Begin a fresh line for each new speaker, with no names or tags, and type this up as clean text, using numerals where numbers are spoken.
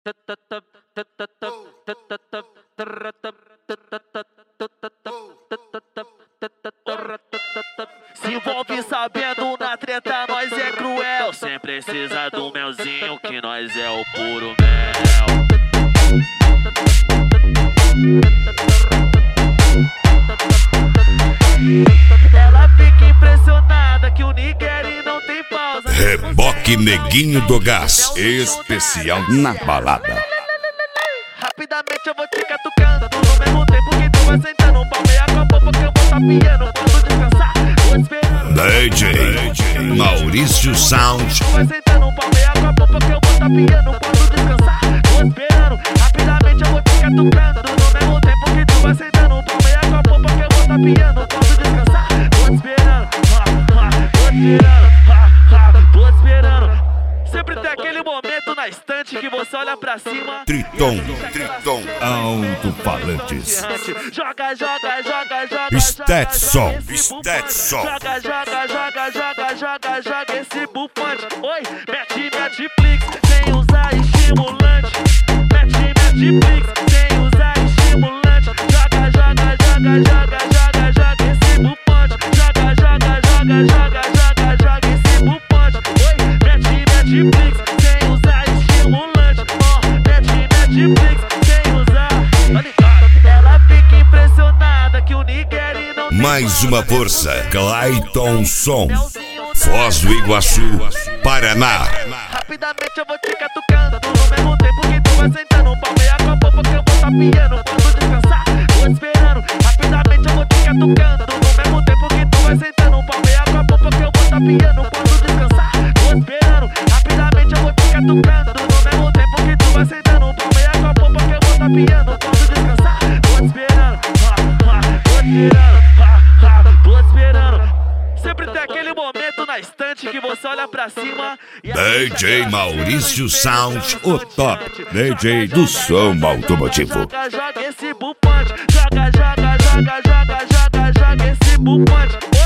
Se envolve sabendo na treta, nós é cruel. Sem precisar do melzinho, que nós é o puro mel. Ela fica impressionada que o Nigeri não tem pausa.
Reboque Neguinho do Gás, especial na balada.
Rapidamente eu vou te catucando no mesmo tempo que tu vai sentando. Palmeia com a popa que eu vou tapiando. Quando descansar, vou esperando.
DJ Maurício Sound.
Tu vai sentando, palmeia com a popa que eu vou tapiando. Quando descansar, vou esperando. Rapidamente eu vou te catucando no mesmo tempo que tu vai sentando. Palmeia com a popa que eu vou tapiando. Quando descansar, vou esperando. Vou esperando. Tô esperando. Sempre tem aquele momento na estante que você olha pra cima.
Triton Alto-Falantes.
Joga, joga, joga, joga.
Stetson.
Joga, joga, joga, joga, joga, joga esse bufante. Oi, mete flix, sem usar estimulante. Mete flix, sem usar estimulante. Joga, joga, joga, joga, joga, joga esse bufante. Joga, joga, joga, joga, joga, joga esse bufante. Oi, mete flix, sem usar estimulante. Mete flix, sem usar. Ela fica impressionada que o Nigeri não tem.
Mais uma força, Clayton Som, Foz do Iguaçu, Paraná.
Rapidamente eu vou te catucando no mesmo tempo que tu vai sentando. Palmeia com a popa que eu vou tapiando. Quando descansar, vou esperando. Rapidamente eu vou te catucando no mesmo tempo que tu vai sentando. Palmeia com a popa que eu vou tapiando. Quando descansar, vou esperando. Rapidamente eu vou te catucando no mesmo tempo que tu vai sentando. Palmeia com a popa que eu vou tapiando. Quando descansar, vou esperando. Tô esperando. Sempre tem aquele momento na estante que você olha pra cima e
DJ Maurício Sound, o top DJ do som automotivo.
Joga esse bufante. Joga, joga, joga, joga, joga, joga esse bufante.